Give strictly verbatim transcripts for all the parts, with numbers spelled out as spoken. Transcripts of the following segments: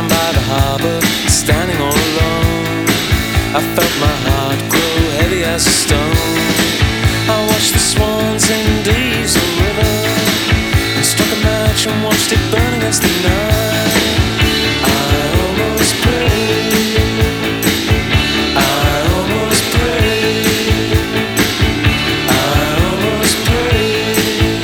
Down by the harbour, standing all alone, I felt my heart grow heavy as a stone. I watched the swans in Diesel River, and struck a match and watched it burn against the night. I almost prayed, I almost prayed, I almost prayed.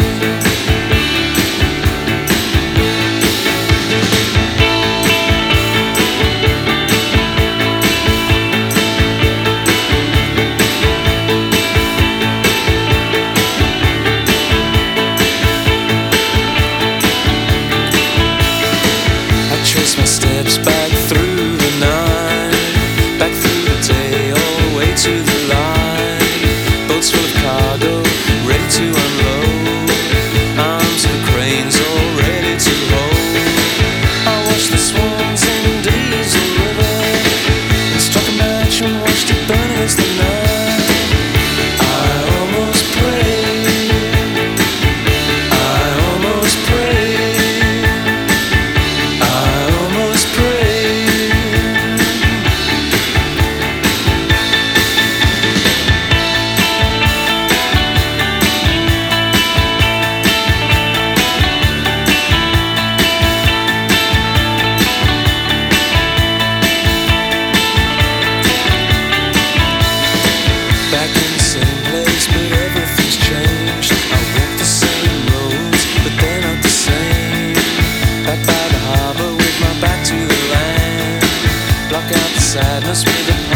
Trace my steps back through the night, back through the day, all the way to the light. Boats full of cargo, ready to unload, arms of the cranes all ready to hold. I watched the swans in Diesel River, and struck a match and watched it burn against the night. I almost prayed, I almost prayed, back in the same place, but everything's changed. I walk the same roads, but they're not the same. Back by the harbour with my back to the land, block out the sadness with a